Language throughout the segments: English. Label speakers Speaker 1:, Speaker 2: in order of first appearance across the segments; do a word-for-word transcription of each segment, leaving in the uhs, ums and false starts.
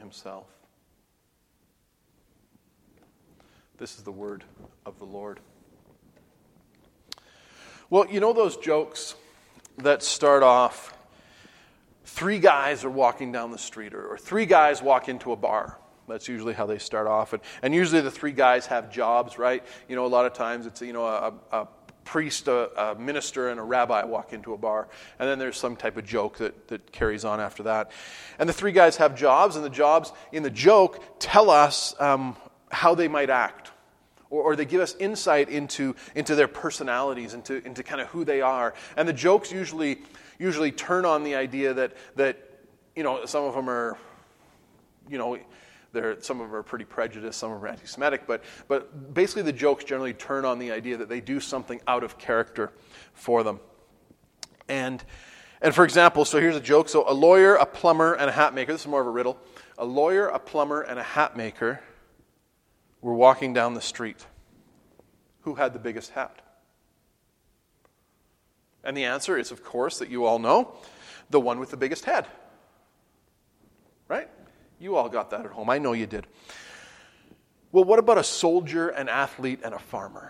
Speaker 1: himself. This is the word of the Lord. Well, you know those jokes that start off, three guys are walking down the street, or, or three guys walk into a bar. That's usually how they start off. And, and usually the three guys have jobs, right? You know, a lot of times it's, you know, a, a priest, a, a minister, and a rabbi walk into a bar. And then there's some type of joke that, that carries on after that. And the three guys have jobs, and the jobs in the joke tell us um, how they might act. Or, or they give us insight into, into their personalities, into, into kind of who they are. And the jokes usually usually turn on the idea that, that you know, some of them are, you know, they're, some of them are pretty prejudiced, some of them are anti-Semitic, but, but basically the jokes generally turn on the idea that they do something out of character for them. And, and for example, so here's a joke. So a lawyer, a plumber, and a hat maker. This is more of a riddle. A lawyer, a plumber, and a hat maker were walking down the street. Who had the biggest hat? And the answer is, of course, that you all know, the one with the biggest head. Right? You all got that at home. I know you did. Well, what about a soldier, an athlete, and a farmer?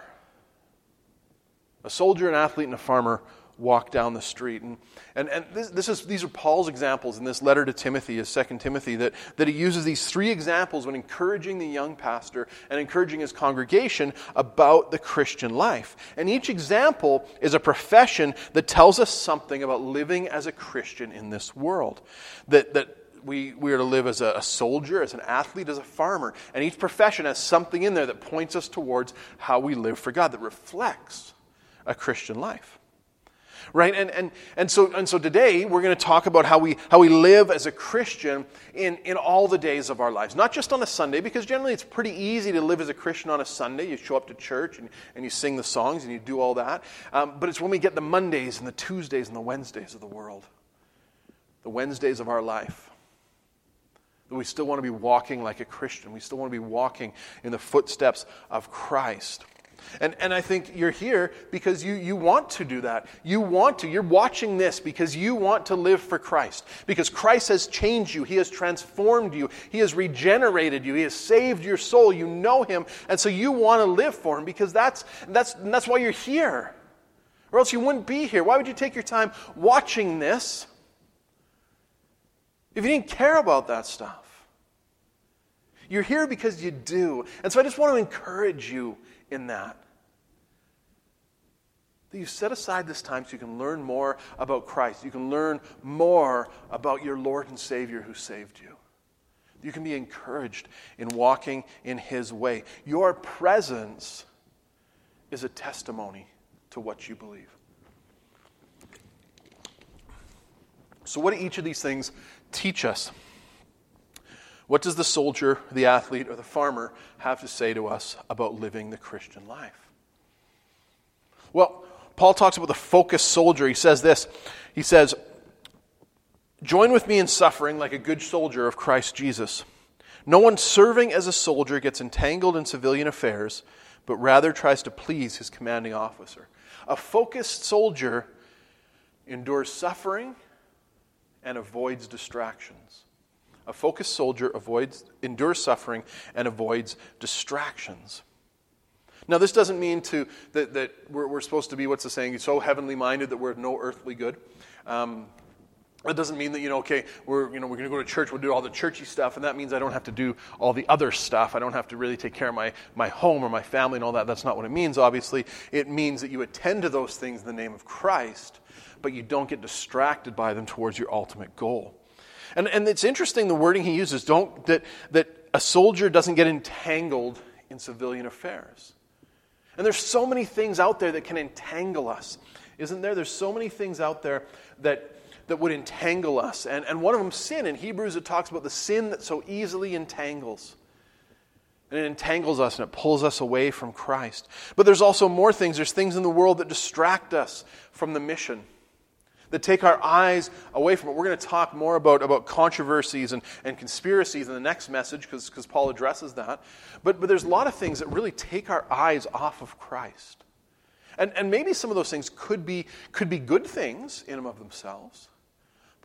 Speaker 1: A soldier, an athlete, and a farmer walk down the street. And, and, and this, this is, these are Paul's examples in this letter to Timothy, his Second Timothy, that, that he uses these three examples when encouraging the young pastor and encouraging his congregation about the Christian life. And each example is a profession that tells us something about living as a Christian in this world. That, that we, we are to live as a, a soldier, as an athlete, as a farmer. And each profession has something in there that points us towards how we live for God, that reflects a Christian life. Right? And and and so and so today we're going to talk about how we how we live as a Christian in, in all the days of our lives. Not just on a Sunday, because generally it's pretty easy to live as a Christian on a Sunday. You show up to church and, and you sing the songs and you do all that. Um, but it's when we get the Mondays and the Tuesdays and the Wednesdays of the world, the Wednesdays of our life, that we still want to be walking like a Christian. We still want to be walking in the footsteps of Christ. And and I think you're here because you, you want to do that. You want to. You're watching this because you want to live for Christ. Because Christ has changed you. He has transformed you. He has regenerated you. He has saved your soul. You know Him. And so you want to live for Him because that's that's that's why you're here. Or else you wouldn't be here. Why would you take your time watching this if you didn't care about that stuff? You're here because you do. And so I just want to encourage you in that. That you set aside this time so you can learn more about Christ. You can learn more about your Lord and Savior who saved you. You can be encouraged in walking in His way. Your presence is a testimony to what you believe. So what do each of these things teach us? What does the soldier, the athlete, or the farmer have to say to us about living the Christian life? Well, Paul talks about the focused soldier. He says this. He says, "Join with me in suffering like a good soldier of Christ Jesus. No one serving as a soldier gets entangled in civilian affairs, but rather tries to please his commanding officer." A focused soldier endures suffering and avoids distractions. A focused soldier avoids, endures suffering and avoids distractions. Now, this doesn't mean to that, that we're, we're supposed to be, what's the saying, so heavenly minded that we're of no earthly good. Um, that doesn't mean that, you know, okay, we're, you know, we're going to go to church, we'll do all the churchy stuff, and that means I don't have to do all the other stuff. I don't have to really take care of my, my home or my family and all that. That's not what it means, obviously. It means that you attend to those things in the name of Christ, but you don't get distracted by them towards your ultimate goal. And and it's interesting the wording he uses, don't that that a soldier doesn't get entangled in civilian affairs. And there's so many things out there that can entangle us, isn't there? There's so many things out there that that would entangle us. And, and one of them, sin. In Hebrews, it talks about the sin that so easily entangles. And it entangles us and it pulls us away from Christ. But there's also more things. There's things in the world that distract us from the mission, that take our eyes away from it. We're going to talk more about, about controversies and, and conspiracies in the next message because because Paul addresses that. But, but there's a lot of things that really take our eyes off of Christ. And, and maybe some of those things could be, could be good things in and of themselves.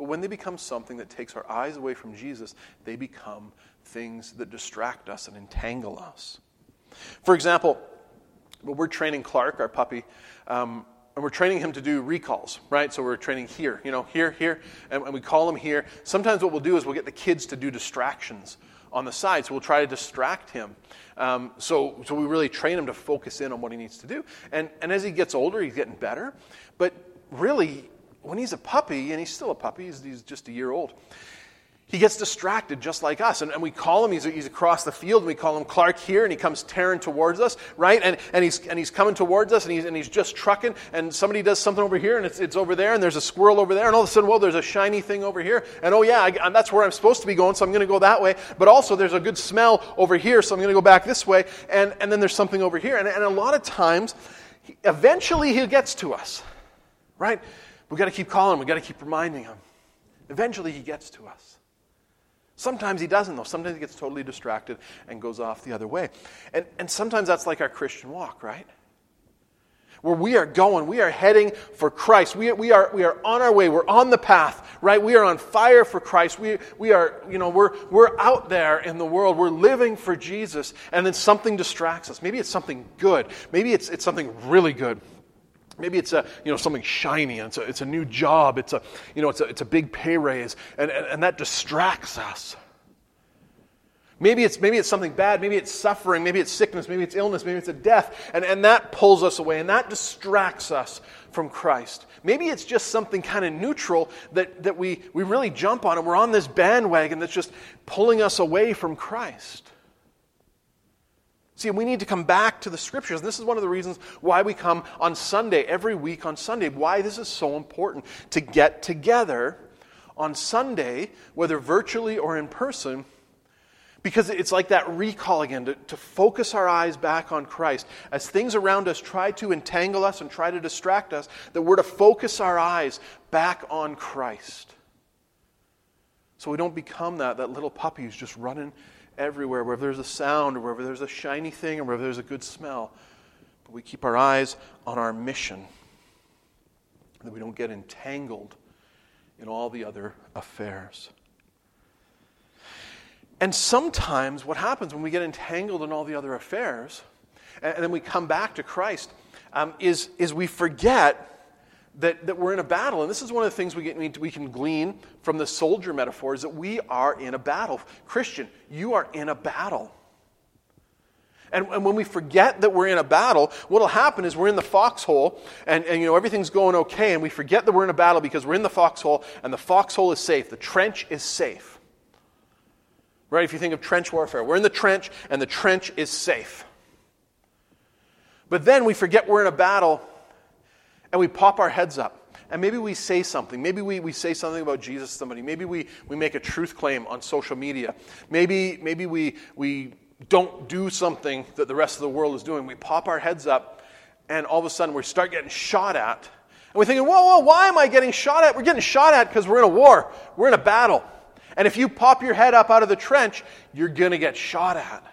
Speaker 1: But when they become something that takes our eyes away from Jesus, they become things that distract us and entangle us. For example, when we're training Clark, our puppy, um, and we're training him to do recalls, right? So we're training here, you know, here, here, and, and we call him here. Sometimes what we'll do is we'll get the kids to do distractions on the side. So we'll try to distract him. Um, so, so we really train him to focus in on what he needs to do. And, and as he gets older, he's getting better. But really, when he's a puppy, and he's still a puppy, he's, he's just a year old, he gets distracted just like us. And, and we call him, he's, he's across the field, and we call him Clark here, and he comes tearing towards us, right? And, and, he's, and he's coming towards us, and he's, and he's just trucking, and somebody does something over here, and it's, it's over there, and there's a squirrel over there, and all of a sudden, well, there's a shiny thing over here, and oh yeah, I, that's where I'm supposed to be going, so I'm going to go that way. But also, there's a good smell over here, so I'm going to go back this way, and, and then there's something over here. And, and a lot of times, he, eventually he gets to us, right? We've got to keep calling him, we've got to keep reminding him. Eventually he gets to us. Sometimes he doesn't, though. Sometimes he gets totally distracted and goes off the other way. And, and sometimes that's like our Christian walk, right? Where we are going, we are heading for Christ. We, we, are, we are on our way. We're on the path, right? We are on fire for Christ. We, we are, you know, we're, we're out there in the world. We're living for Jesus. And then something distracts us. Maybe it's something good. Maybe it's, it's something really good. Maybe it's a, you know, something shiny, and it's a, it's a new job, it's a, you know, it's a, it's a big pay raise, and, and, and that distracts us. Maybe it's, maybe it's something bad, maybe it's suffering, maybe it's sickness, maybe it's illness, maybe it's a death, and, and that pulls us away, and that distracts us from Christ. Maybe it's just something kind of neutral that, that we, we really jump on, and we're on this bandwagon that's just pulling us away from Christ. See, we need to come back to the Scriptures. And this is one of the reasons why we come on Sunday, every week on Sunday, why this is so important to get together on Sunday, whether virtually or in person, because it's like that recall again, to, to focus our eyes back on Christ. As things around us try to entangle us and try to distract us, that we're to focus our eyes back on Christ. So we don't become that, that little puppy who's just running everywhere, wherever there's a sound, or wherever there's a shiny thing, or wherever there's a good smell. But we keep our eyes on our mission, that we don't get entangled in all the other affairs. And sometimes what happens when we get entangled in all the other affairs, and, and then we come back to Christ, um, is, is we forget That, that we're in a battle. And this is one of the things we, get, we can glean from the soldier metaphor, is that we are in a battle. Christian, you are in a battle. And, and when we forget that we're in a battle, what will happen is we're in the foxhole, and, and you know everything's going okay, and we forget that we're in a battle because we're in the foxhole, and the foxhole is safe. The trench is safe. Right? If you think of trench warfare, we're in the trench, and the trench is safe. But then we forget we're in a battle, and we pop our heads up. And maybe we say something. Maybe we, we say something about Jesus to somebody. Maybe we, we make a truth claim on social media. Maybe, maybe we, we don't do something that the rest of the world is doing. We pop our heads up, and all of a sudden we start getting shot at. And we're thinking, whoa, whoa, why am I getting shot at? We're getting shot at because we're in a war. We're in a battle. And if you pop your head up out of the trench, you're going to get shot at.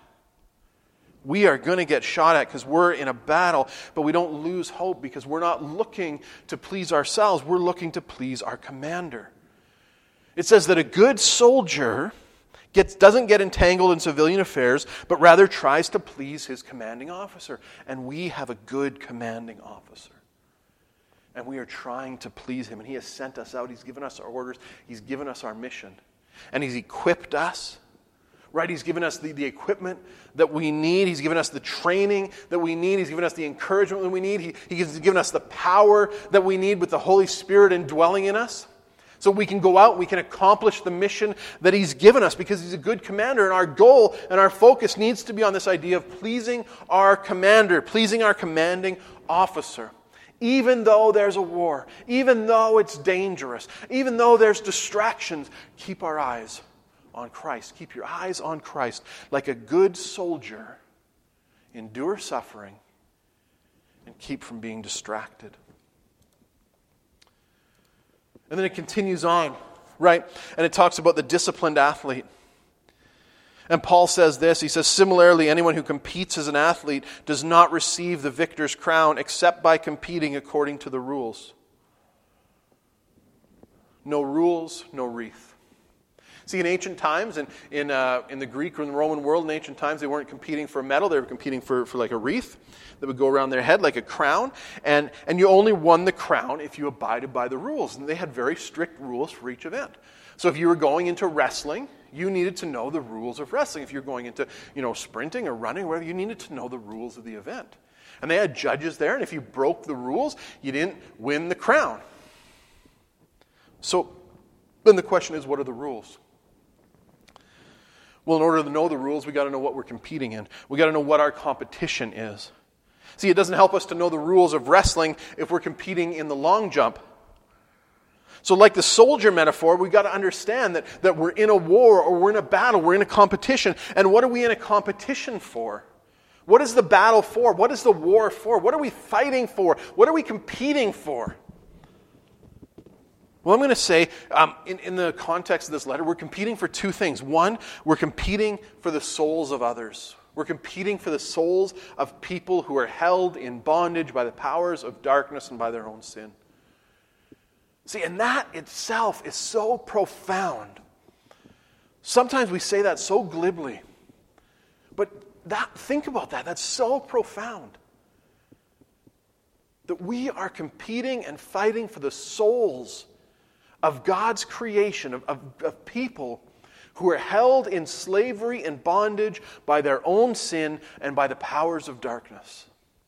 Speaker 1: We are going to get shot at because we're in a battle, but we don't lose hope because we're not looking to please ourselves. We're looking to please our commander. It says that a good soldier gets, doesn't get entangled in civilian affairs, but rather tries to please his commanding officer. And we have a good commanding officer. And we are trying to please him. And he has sent us out. He's given us our orders. He's given us our mission. And he's equipped us. Right? He's given us the, the equipment that we need. He's given us the training that we need. He's given us the encouragement that we need. He, he's given us the power that we need with the Holy Spirit indwelling in us. So we can go out, we can accomplish the mission that he's given us because he's a good commander. And our goal and our focus needs to be on this idea of pleasing our commander, pleasing our commanding officer. Even though there's a war, even though it's dangerous, even though there's distractions, keep our eyes on Christ. Keep your eyes on Christ. Like a good soldier, endure suffering and keep from being distracted. And then it continues on, right? And it talks about the disciplined athlete. And Paul says this, he says, similarly, anyone who competes as an athlete does not receive the victor's crown except by competing according to the rules. No rules, no wreath. See, in ancient times, and in, uh, in the Greek and Roman world in ancient times, they weren't competing for a medal. They were competing for, for like a wreath that would go around their head like a crown. And, and you only won the crown if you abided by the rules. And they had very strict rules for each event. So if you were going into wrestling, you needed to know the rules of wrestling. If you're going into, you know, sprinting or running or whatever, you needed to know the rules of the event. And they had judges there, and if you broke the rules, you didn't win the crown. So then the question is, what are the rules? Well, in order to know the rules, we got to know what we're competing in. We got to know what our competition is. See, it doesn't help us to know the rules of wrestling if we're competing in the long jump. So like the soldier metaphor, we've got to understand that, that we're in a war or we're in a battle, we're in a competition. And what are we in a competition for? What is the battle for? What is the war for? What are we fighting for? What are we competing for? Well, I'm going to say, um, in, in the context of this letter, we're competing for two things. One, we're competing for the souls of others. We're competing for the souls of people who are held in bondage by the powers of darkness and by their own sin. See, and that itself is so profound. Sometimes we say that so glibly. But that, think about that. That's so profound. That we are competing and fighting for the souls of God's creation, of, of, of people who are held in slavery and bondage by their own sin and by the powers of darkness.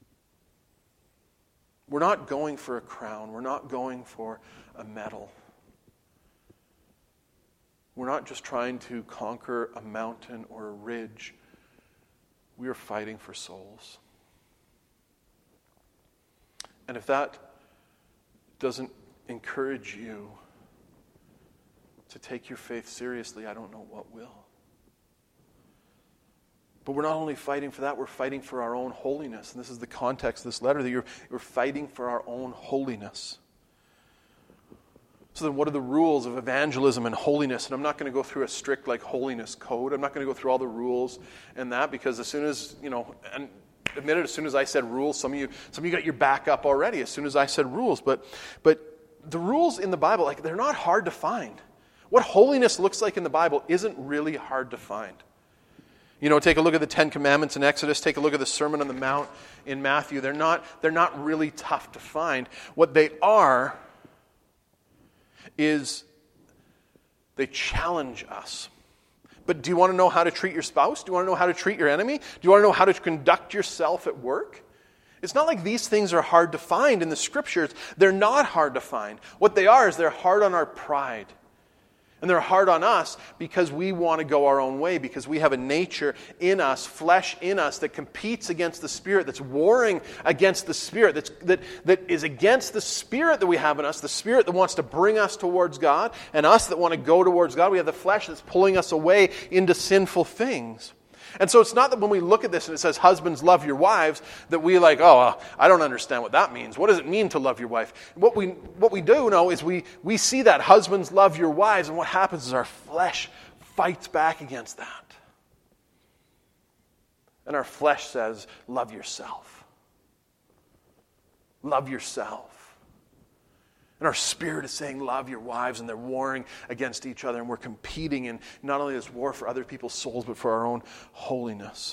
Speaker 1: We're not going for a crown. We're not going for a medal. We're not just trying to conquer a mountain or a ridge. We are fighting for souls. And if that doesn't encourage you to take your faith seriously, I don't know what will. But we're not only fighting for that, we're fighting for our own holiness. And this is the context of this letter, that you're, you're fighting for our own holiness. So then what are the rules of evangelism and holiness? And I'm not going to go through a strict like holiness code. I'm not going to go through all the rules and that, because as soon as, you know, and admit it, as soon as I said rules, some of you some of you got your back up already as soon as I said rules. But but the rules in the Bible, like, they're not hard to find. What holiness looks like in the Bible isn't really hard to find. You know, take a look at the Ten Commandments in Exodus. Take a look at the Sermon on the Mount in Matthew. They're not, they're not really tough to find. What they are is they challenge us. But do you want to know how to treat your spouse? Do you want to know how to treat your enemy? Do you want to know how to conduct yourself at work? It's not like these things are hard to find in the Scriptures. They're not hard to find. What they are is they're hard on our pride. And they're hard on us because we want to go our own way, because we have a nature in us, flesh in us, that competes against the Spirit, that's warring against the Spirit, that's, that, that is against the Spirit that we have in us, the Spirit that wants to bring us towards God, and us that want to go towards God. We have the flesh that's pulling us away into sinful things. And so it's not that when we look at this and it says, husbands, love your wives, that we like, oh, uh, I don't understand what that means. What does it mean to love your wife? What we what we do know is we, we see that, husbands, love your wives, and what happens is our flesh fights back against that. And our flesh says, love yourself. Love yourself. And our spirit is saying, love your wives, and they're warring against each other, and we're competing in not only this war for other people's souls, but for our own holiness.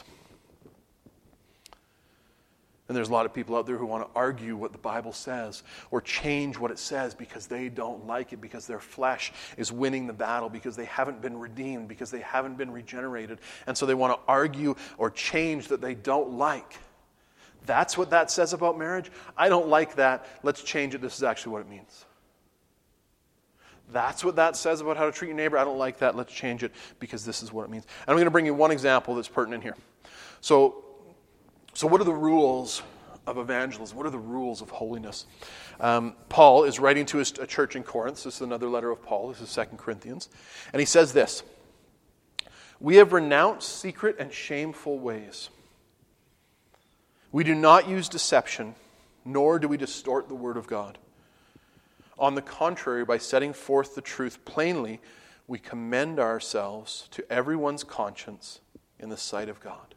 Speaker 1: And there's a lot of people out there who want to argue what the Bible says, or change what it says because they don't like it, because their flesh is winning the battle, because they haven't been redeemed, because they haven't been regenerated. And so they want to argue or change that they don't like. That's what that says about marriage. I don't like that. Let's change it. This is actually what it means. That's what that says about how to treat your neighbor. I don't like that. Let's change it because this is what it means. And I'm going to bring you one example that's pertinent here. So, so what are the rules of evangelism? What are the rules of holiness? Um, Paul is writing to his, a church in Corinth. This is another letter of Paul. This is Second Corinthians. And he says this: "We have renounced secret and shameful ways. We do not use deception, nor do we distort the word of God. On the contrary, by setting forth the truth plainly, we commend ourselves to everyone's conscience in the sight of God."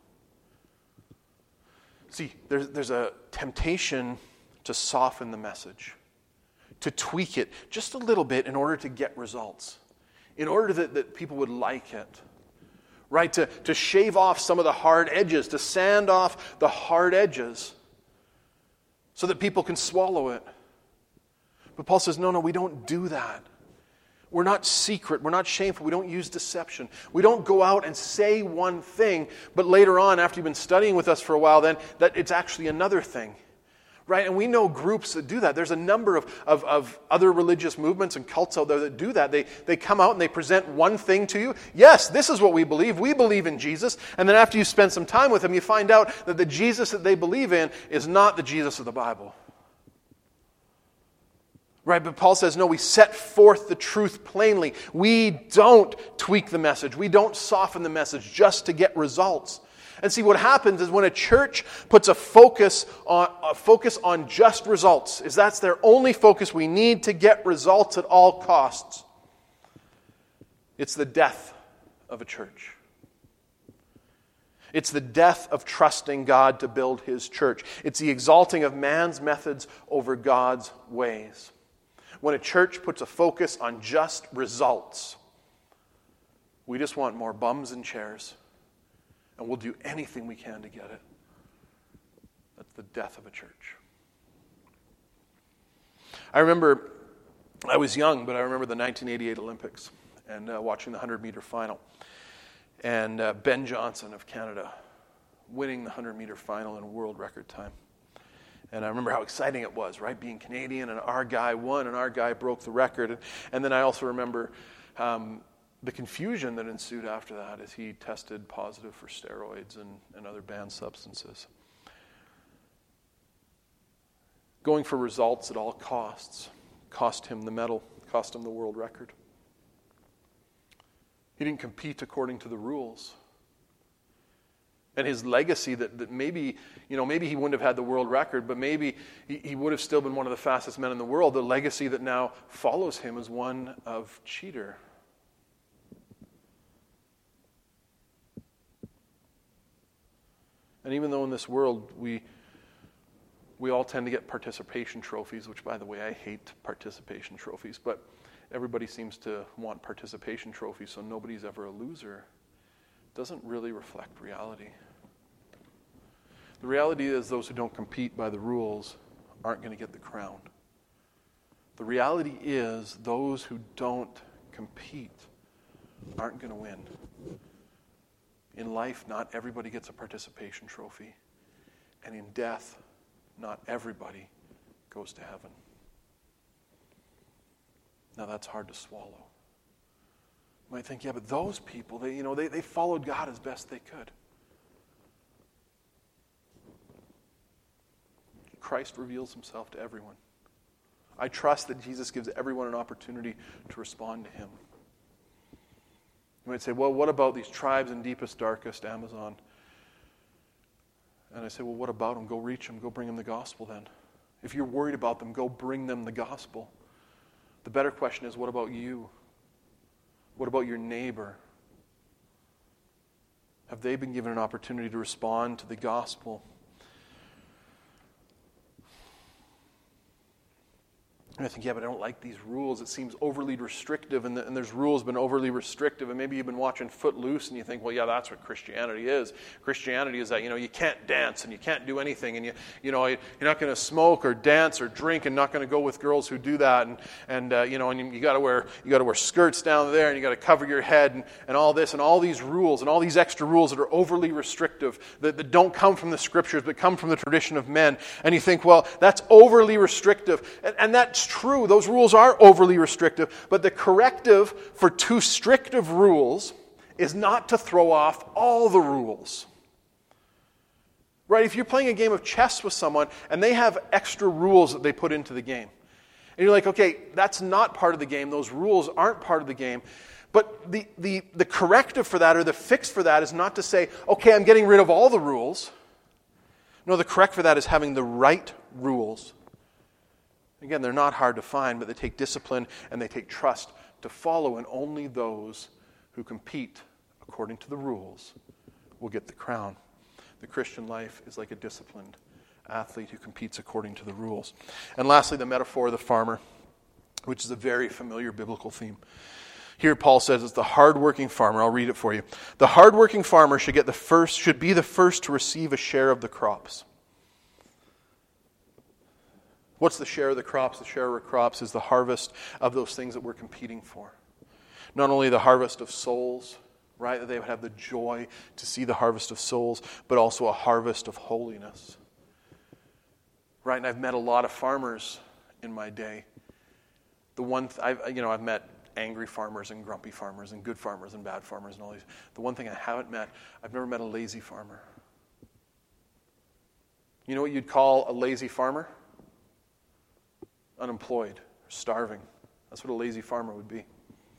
Speaker 1: See, there's, there's a temptation to soften the message, to tweak it just a little bit in order to get results, in order that, that people would like it. Right? To, to shave off some of the hard edges, to sand off the hard edges so that people can swallow it. But Paul says, no, no, we don't do that. We're not secret. We're not shameful. We don't use deception. We don't go out and say one thing, but later on, after you've been studying with us for a while, then that it's actually another thing. Right? And we know groups that do that. There's a number of, of, of other religious movements and cults out there that do that. They, they come out and they present one thing to you. Yes, this is what we believe. We believe in Jesus. And then after you spend some time with them, you find out that the Jesus that they believe in is not the Jesus of the Bible. Right? But Paul says, no, we set forth the truth plainly. We don't tweak the message. We don't soften the message just to get results. And see, what happens is when a church puts a focus on a focus on just results, is that's their only focus. We need to get results at all costs. It's the death of a church. It's the death of trusting God to build His church. It's the exalting of man's methods over God's ways. When a church puts a focus on just results, we just want more bums and chairs. And we'll do anything we can to get it. That's the death of a church. I remember, I was young, but I remember the nineteen eighty-eight Olympics and uh, watching the hundred-meter final. And uh, Ben Johnson of Canada winning the hundred-meter final in a world record time. And I remember how exciting it was, right? Being Canadian, and our guy won, and our guy broke the record. And, and then I also remember Um, the confusion that ensued after that as he tested positive for steroids and, and other banned substances. Going for results at all costs cost him the medal, cost him the world record. He didn't compete according to the rules. And his legacy that, that maybe, you know, maybe he wouldn't have had the world record, but maybe he, he would have still been one of the fastest men in the world. The legacy that now follows him is one of cheater. And even though in this world we we all tend to get participation trophies, which, by the way, I hate participation trophies, but everybody seems to want participation trophies, so nobody's ever a loser, doesn't really reflect reality. The reality is those who don't compete by the rules aren't going to get the crown. The reality is those who don't compete aren't going to win. In life, not everybody gets a participation trophy. And in death, not everybody goes to heaven. Now that's hard to swallow. You might think, yeah, but those people, they, you know, they, they followed God as best they could. Christ reveals himself to everyone. I trust that Jesus gives everyone an opportunity to respond to him. You might say, well, what about these tribes in deepest, darkest Amazon? And I say, well, what about them? Go reach them. Go bring them the gospel then. If you're worried about them, go bring them the gospel. The better question is, what about you? What about your neighbor? Have they been given an opportunity to respond to the gospel? And I think, yeah, but I don't like these rules. It seems overly restrictive, and, the, and there's rules been overly restrictive, and maybe you've been watching Footloose, and you think, well, yeah, that's what Christianity is. Christianity is that, you know, you can't dance, and you can't do anything, and you, you know, you're not going to smoke or dance or drink, and not going to go with girls who do that, and and uh, you know, and you, you got to wear you got to wear skirts down there, and you got to cover your head, and, and all this, and all these rules, and all these extra rules that are overly restrictive, that, that don't come from the Scriptures, but come from the tradition of men, and you think, well, that's overly restrictive, and, and that's true. Those rules are overly restrictive, but the corrective for too strict of rules is not to throw off all the rules. Right? If you're playing a game of chess with someone and they have extra rules that they put into the game, and you're like, okay, that's not part of the game, those rules aren't part of the game, but the, the, the corrective for that or the fix for that is not to say, okay, I'm getting rid of all the rules. No, the correct for that is having the right rules. Again, they're not hard to find, but they take discipline and they take trust to follow, and only those who compete according to the rules will get the crown. The Christian life is like a disciplined athlete who competes according to the rules. And lastly, the metaphor of the farmer. which is a very familiar biblical theme. Here Paul says it's the hardworking farmer. I'll read it for you. The hardworking farmer should get the first, should be the first to receive a share of the crops. What's the share of the crops? The share of the crops is the harvest of those things that we're competing for. Not only the harvest of souls, right, that they would have the joy to see the harvest of souls, but also a harvest of holiness. Right, and I've met a lot of farmers in my day. The one, th- I've, you know, I've met angry farmers and grumpy farmers and good farmers and bad farmers and all these. The one thing I haven't met, I've never met a lazy farmer. You know what you'd call a lazy farmer? Unemployed, starving. That's what a lazy farmer would be.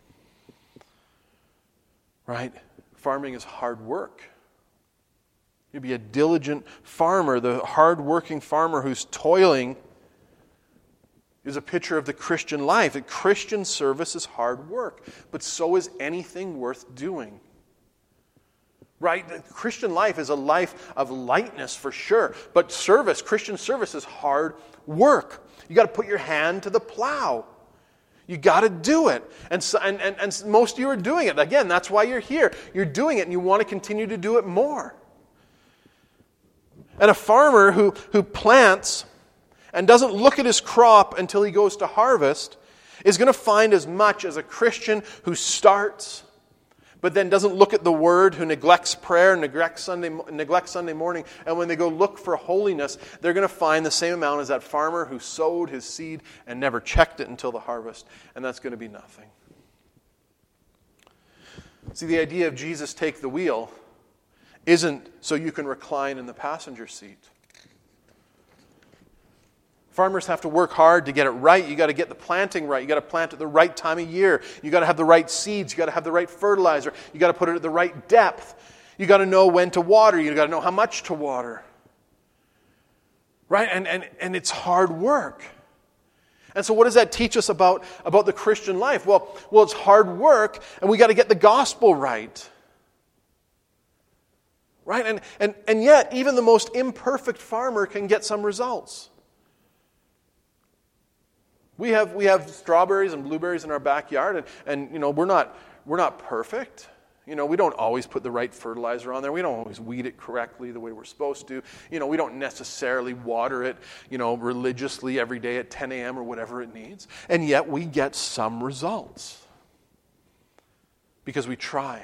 Speaker 1: Right? Farming is hard work. You'd be a diligent farmer. The hard-working farmer who's toiling is a picture of the Christian life. The Christian service is hard work, but so is anything worth doing. Right? The Christian life is a life of lightness for sure, but service, Christian service is hard work. You got to put your hand to the plow. You got to do it. And, so, and, and, and most of you are doing it. Again, that's why you're here. You're doing it and you want to continue to do it more. And a farmer who, who plants and doesn't look at his crop until he goes to harvest is going to find as much as a Christian who starts but then doesn't look at the Word, who neglects prayer, neglects Sunday, neglects Sunday morning, and when they go look for holiness, they're going to find the same amount as that farmer who sowed his seed and never checked it until the harvest, and that's going to be nothing. See, the idea of Jesus take the wheel isn't so you can recline in the passenger seat. Farmers have to work hard to get it right. You got to get the planting right. You got to plant at the right time of year. You got to have the right seeds. You got to have the right fertilizer. You got to put it at the right depth. You got to know when to water. You got to know how much to water. Right? And, and, and it's hard work. And so what does that teach us about, about the Christian life? Well, well, it's hard work, and we got to get the gospel right. Right? And, and, and yet, even the most imperfect farmer can get some results. We have we have strawberries and blueberries in our backyard, and, and you know we're not we're not perfect. You know, we don't always put the right fertilizer on there. We don't always weed it correctly the way we're supposed to. You know, we don't necessarily water it, you know, religiously every day at ten a.m. or whatever it needs. And yet we get some results because we try.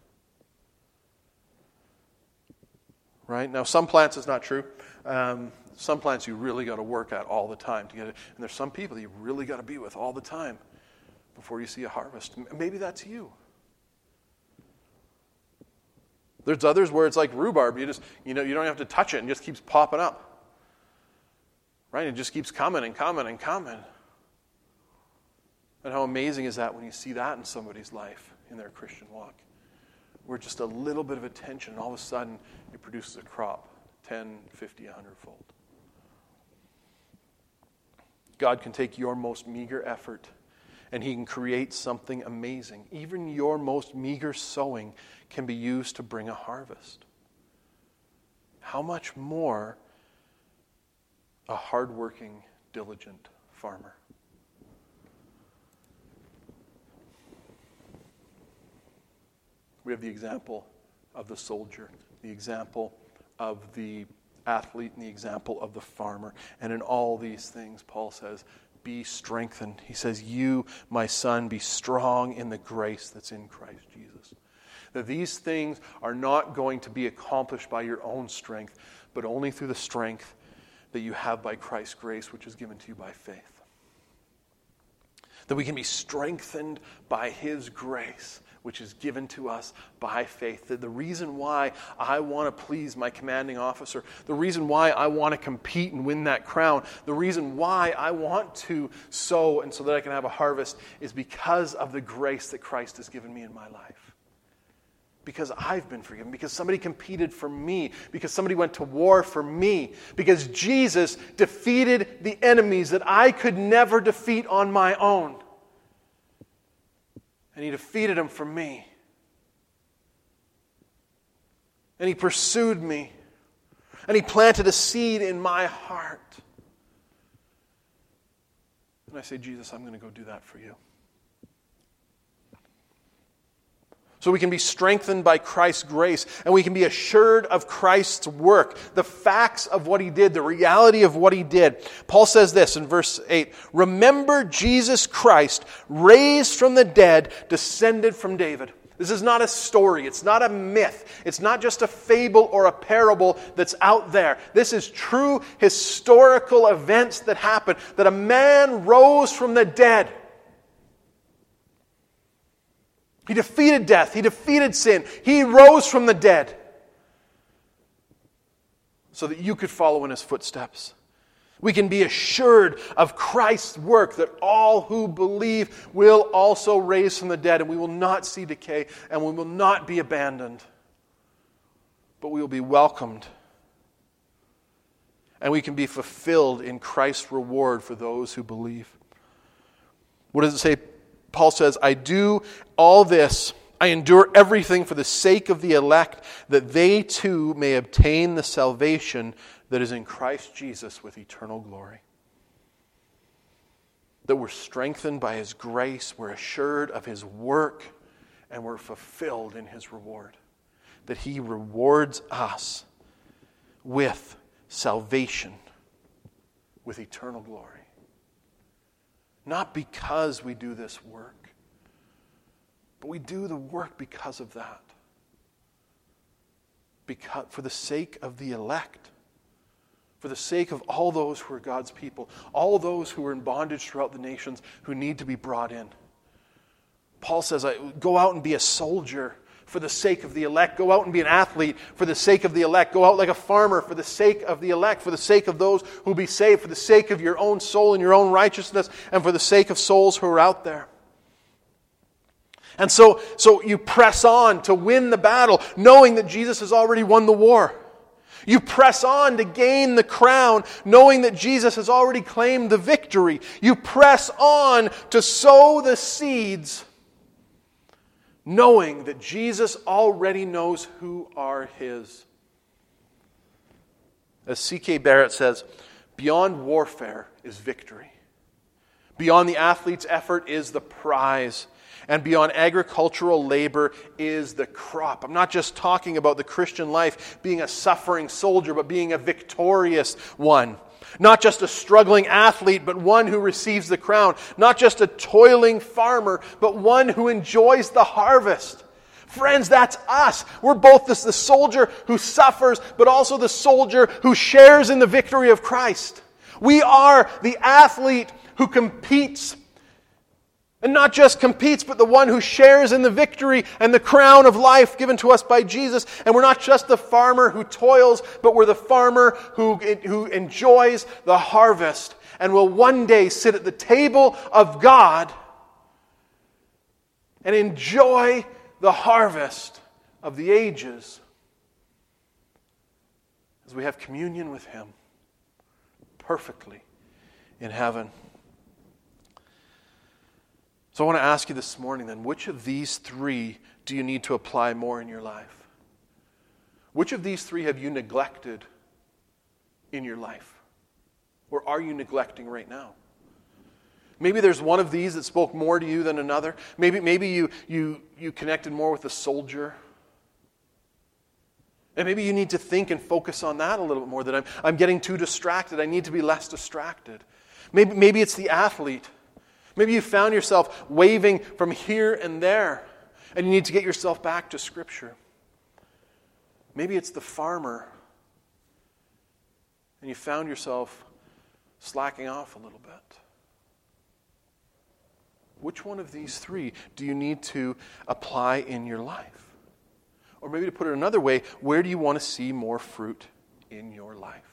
Speaker 1: Right? Now, some plants is not true. Um, Some plants you really got to work at all the time to get it. And there's some people you really got to be with all the time before you see a harvest. Maybe that's you. There's others where it's like rhubarb. You just, you know, you don't have to touch it and it just keeps popping up. Right? It just keeps coming and coming and coming. And how amazing is that when you see that in somebody's life, in their Christian walk? Where just a little bit of attention, and all of a sudden it produces a crop, ten, fifty, a hundred fold. God can take your most meager effort and He can create something amazing. Even your most meager sowing can be used to bring a harvest. How much more a hardworking, diligent farmer? We have the example of the soldier, the example of the athlete, and the example of the farmer. And in all these things, Paul says, be strengthened. He says, you, my son, be strong in the grace that's in Christ Jesus. That these things are not going to be accomplished by your own strength, but only through the strength that you have by Christ's grace, which is given to you by faith. That we can be strengthened by His grace, which is given to us by faith. That the reason why I want to please my commanding officer, the reason why I want to compete and win that crown, the reason why I want to sow and so that I can have a harvest is because of the grace that Christ has given me in my life. Because I've been forgiven, because somebody competed for me, because somebody went to war for me, because Jesus defeated the enemies that I could never defeat on my own. And He defeated them for me. And He pursued me. And He planted a seed in my heart. And I say, Jesus, I'm going to go do that for you. So we can be strengthened by Christ's grace, and we can be assured of Christ's work, the facts of what he did, the reality of what he did. Paul says this in verse eight, remember Jesus Christ, raised from the dead, descended from David. This is not a story. It's not a myth. It's not just a fable or a parable that's out there. This is true historical events that happened, that a man rose from the dead. He defeated death. He defeated sin. He rose from the dead so that you could follow in his footsteps. We can be assured of Christ's work, that all who believe will also raise from the dead, and we will not see decay, and we will not be abandoned, but we will be welcomed. And we can be fulfilled in Christ's reward for those who believe. What does it say? Paul says, I do all this, I endure everything for the sake of the elect, that they too may obtain the salvation that is in Christ Jesus with eternal glory. That we're strengthened by his grace, we're assured of his work, and we're fulfilled in his reward. That he rewards us with salvation, with eternal glory. Not because we do this work, but we do the work because of that. Because, for the sake of the elect. For the sake of all those who are God's people. All those who are in bondage throughout the nations who need to be brought in. Paul says, go out and be a soldier for the sake of the elect. Go out and be an athlete for the sake of the elect. Go out like a farmer for the sake of the elect. For the sake of those who will be saved. For the sake of your own soul and your own righteousness. And for the sake of souls who are out there. And so, so you press on to win the battle, knowing that Jesus has already won the war. You press on to gain the crown, knowing that Jesus has already claimed the victory. You press on to sow the seeds, knowing that Jesus already knows who are his. As C K Barrett says, beyond warfare is victory. Beyond the athlete's effort is the prize. And beyond agricultural labor is the crop. I'm not just talking about the Christian life being a suffering soldier, but being a victorious one. Not just a struggling athlete, but one who receives the crown. Not just a toiling farmer, but one who enjoys the harvest. Friends, that's us. We're both the, the soldier who suffers, but also the soldier who shares in the victory of Christ. We are the athlete who competes. And not just competes, but the one who shares in the victory and the crown of life given to us by Jesus. And we're not just the farmer who toils, but we're the farmer who, who enjoys the harvest and will one day sit at the table of God and enjoy the harvest of the ages as we have communion with him perfectly in heaven. So I want to ask you this morning then, which of these three do you need to apply more in your life? Which of these three have you neglected in your life? Or are you neglecting right now? Maybe there's one of these that spoke more to you than another. Maybe, maybe you, you, you connected more with the soldier. And maybe you need to think and focus on that a little bit more, that I'm, I'm getting too distracted. I need to be less distracted. Maybe, maybe it's the athlete. Maybe you found yourself waving from here and there, and you need to get yourself back to Scripture. Maybe it's the farmer, and you found yourself slacking off a little bit. Which one of these three do you need to apply in your life? Or maybe to put it another way, where do you want to see more fruit in your life?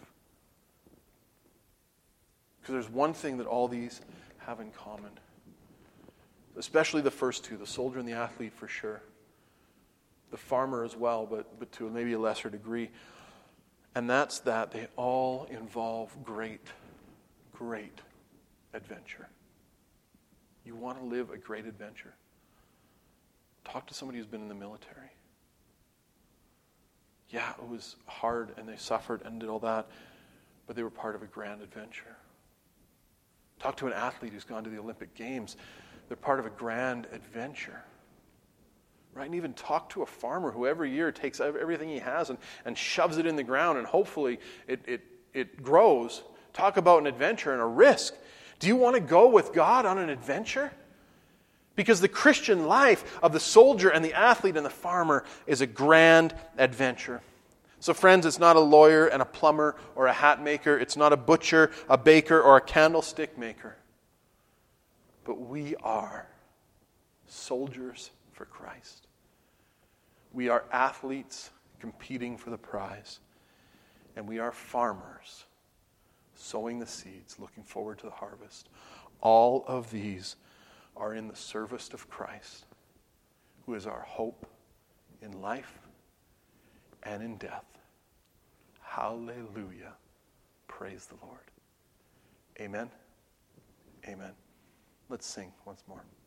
Speaker 1: Because there's one thing that all these have in common. Especially the first two, the soldier and the athlete for sure. The farmer as well, but, but to maybe a lesser degree. And that's that they all involve great, great adventure. You want to live a great adventure? Talk to somebody who's been in the military. Yeah, it was hard and they suffered and did all that, but they were part of a grand adventure. Talk to an athlete who's gone to the Olympic Games. They're part of a grand adventure. Right? And even talk to a farmer who every year takes everything he has and, and shoves it in the ground, and hopefully it, it, it grows. Talk about an adventure and a risk. Do you want to go with God on an adventure? Because the Christian life of the soldier and the athlete and the farmer is a grand adventure. So friends, it's not a lawyer and a plumber or a hat maker. It's not a butcher, a baker, or a candlestick maker. But we are soldiers for Christ. We are athletes competing for the prize. And we are farmers sowing the seeds, looking forward to the harvest. All of these are in the service of Christ, who is our hope in life and in death. Hallelujah. Praise the Lord. Amen. Amen. Let's sing once more.